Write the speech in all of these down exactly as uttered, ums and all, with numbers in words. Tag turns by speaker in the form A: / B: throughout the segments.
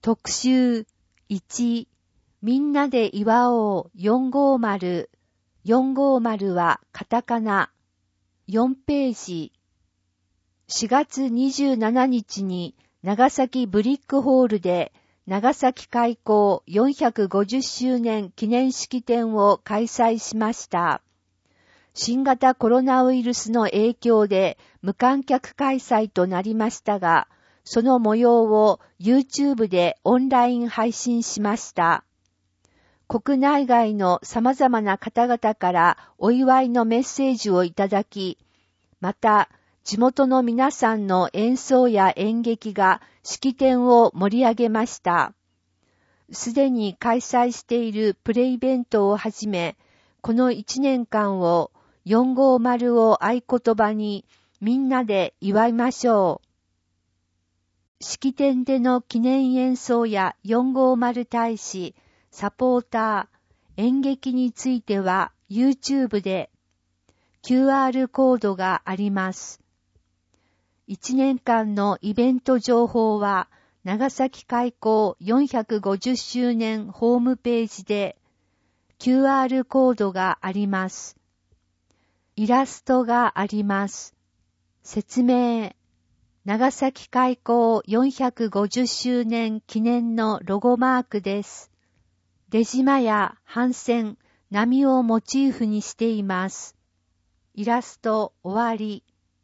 A: 特集いち、みんなで祝おうよんごーまる。よんごーまるはカタカナ。よんページ。しがつにじゅうしちにちに長崎ブリックホールで長崎開港よんひゃくごじゅっしゅうねん記念式典を開催しました。新型コロナウイルスの影響で無観客開催となりましたが、その模様を YouTube でオンライン配信しました。国内外の様々な方々からお祝いのメッセージをいただき、また地元の皆さんの演奏や演劇が式典を盛り上げました。すでに開催しているプレイベントをはじめ、このいちねんかんをよんごーまるを合言葉にみんなで祝いましょう。式典での記念演奏やよんごーまる大使、サポーター、演劇については YouTube で キューアール コードがあります。いちねんかんのイベント情報は長崎開港よんひゃくごじゅっしゅうねんホームページで キューアール コードがあります。イラストがあります。説明。長崎開港よんひゃくごじゅっしゅうねん記念のロゴマークです。出島や帆船、波をモチーフにしています。イラスト終わり。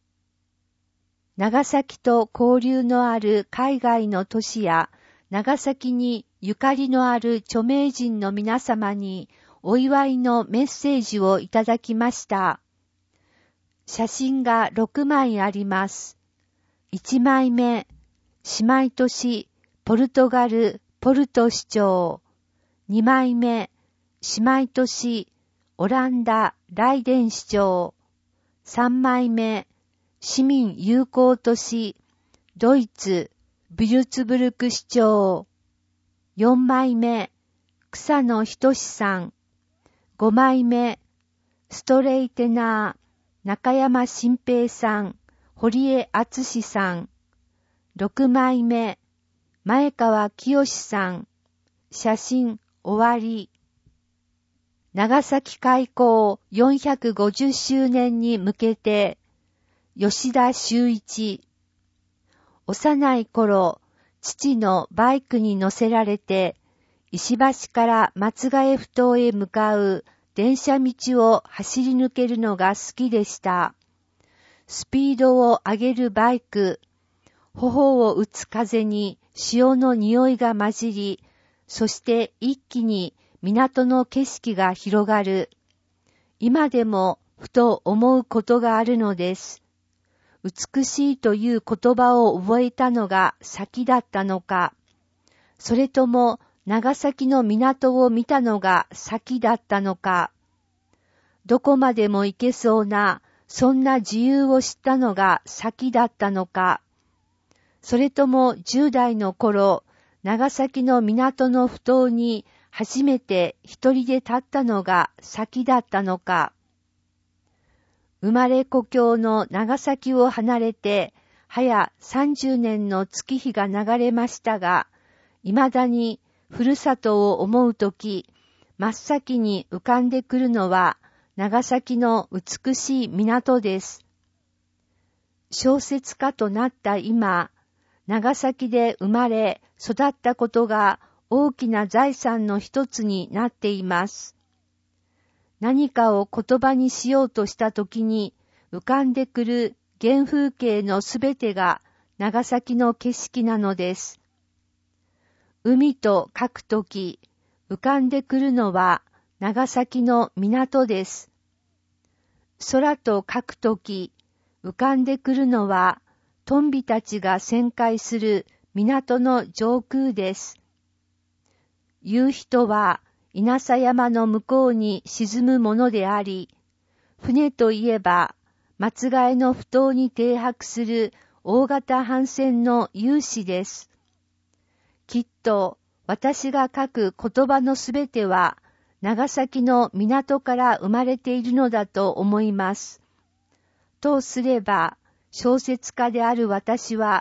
A: 長崎と交流のある海外の都市や長崎にゆかりのある著名人の皆様にお祝いのメッセージをいただきました。写真がろくまいあります。いちまいめ、姉妹都市ポルトガルポルト市長。にまいめ、姉妹都市オランダライデン市長。さんまいめ、市民友好都市ドイツビュルツブルク市長。よんまいめ、草野仁さん。ごまいめ、ストレイテナー中山新平さん。堀江敦さん。ろくまいめ、前川清さん。写真終わり。長崎開港よんひゃくごじゅっしゅうねんに向けて、吉田修一。幼い頃、父のバイクに乗せられて、石橋から松ヶ江埠頭へ向かう電車道を走り抜けるのが好きでした。スピードを上げるバイク、頬を打つ風に潮の匂いが混じり、そして一気に港の景色が広がる。今でもふと思うことがあるのです。美しいという言葉を覚えたのが先だったのか、それとも長崎の港を見たのが先だったのか、どこまでも行けそうなそんな自由を知ったのが先だったのか、それともじゅうだいの頃、長崎の港の埠頭に初めて一人で立ったのが先だったのか。生まれ故郷の長崎を離れて、早さんじゅうねんの月日が流れましたが、未だにふるさとを思うとき、真っ先に浮かんでくるのは、長崎の美しい港です。小説家となった今、長崎で生まれ育ったことが大きな財産の一つになっています。何かを言葉にしようとしたときに浮かんでくる原風景のすべてが長崎の景色なのです。海と書くとき、浮かんでくるのは長崎の港です。空と書くとき、浮かんでくるのはトンビたちが旋回する港の上空です。夕日とは稲佐山の向こうに沈むものであり、船といえば松ヶ江の埠頭に停泊する大型帆船の勇姿です。きっと私が書く言葉のすべては長崎の港から生まれているのだと思います。とすれば、小説家である私は、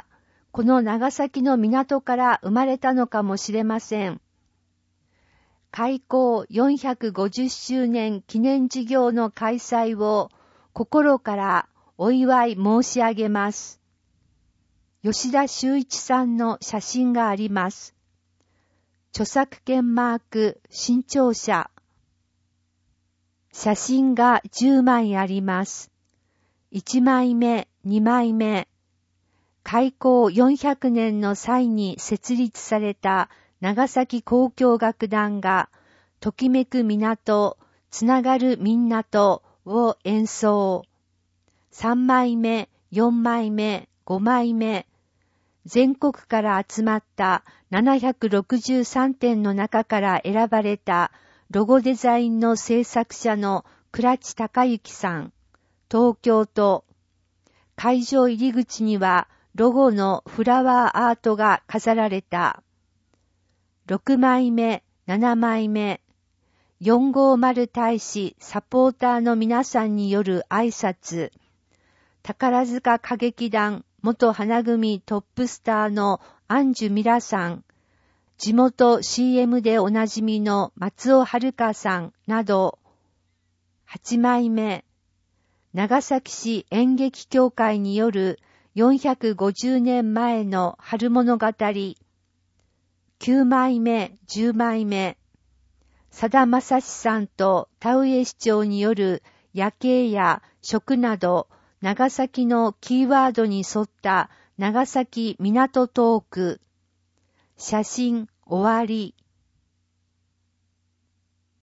A: この長崎の港から生まれたのかもしれません。開港よんひゃくごじゅっしゅうねん記念事業の開催を心からお祝い申し上げます。吉田修一さんの写真があります。著作権マーク新潮社。写真がじゅうまいあります。いちまいめ、にまいめ。開港よんひゃくねんの際に設立された長崎交響楽団が、ときめく港、つながるみんなとを演奏。さんまいめ、よんまいめ、ごまいめ。全国から集まったななひゃくろくじゅうさんてんの中から選ばれたロゴデザインの制作者の倉地隆之さん、東京都。会場入り口にはロゴのフラワーアートが飾られた。ろくまいめ、ななまいめ。よんごーまる大使サポーターの皆さんによる挨拶。宝塚歌劇団元花組トップスターのアンジュミラさん、地元 シーエム でおなじみの松尾遥さんなど。はちまいめ、長崎市演劇協会によるよんひゃくごじゅうねんまえの春物語。きゅうまいめ、じゅうまいめ、佐田正史さんと田上市長による夜景や食など長崎のキーワードに沿った長崎港トーク。写真終わり。